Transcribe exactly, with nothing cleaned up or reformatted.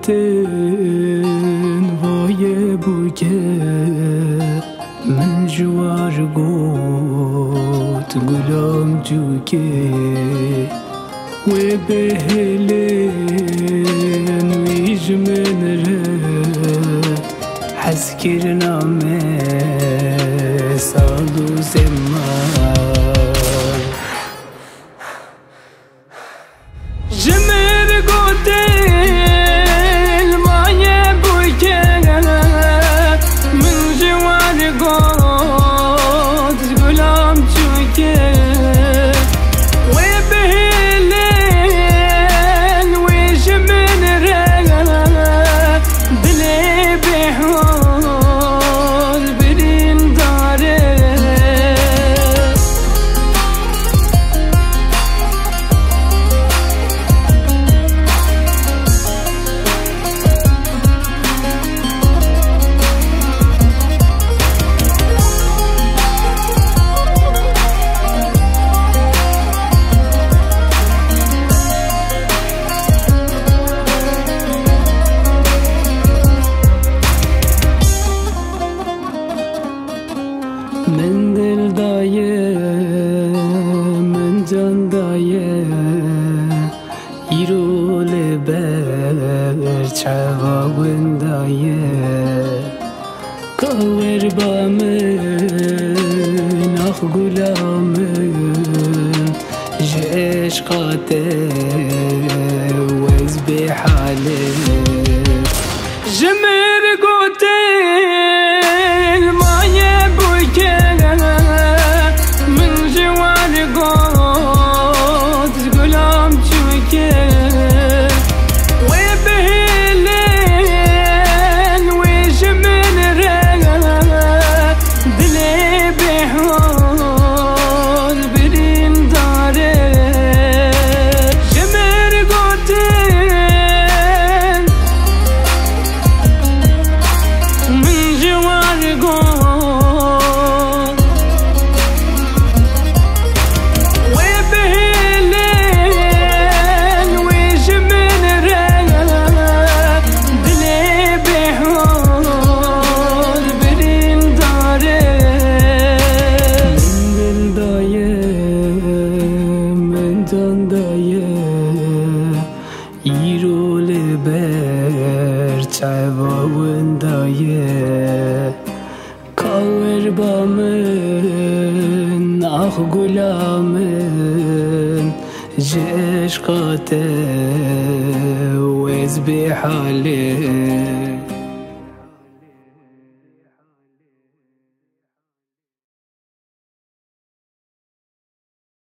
گوتن وای بوکه من جوار گوت گلام جوکه و بهلن ویج من ره حس کرنامه سالو زمان جمر گوتن مایه بوکه من جوار گوت گلام جوکه من دل دایه من جان دایه ایرو لبر چواون دایه کاور با من آخ گلامن جعشقاته وز بحاله جمر گوتن مایه بوکه من جوار گوت گلام چوکه و بهلن ویش من ره دل بحال برین داره جمر گوتن من جوار گوت ایرو لبر چواون دایه کاور با من آخ گلامن جعشقاته وز بحاله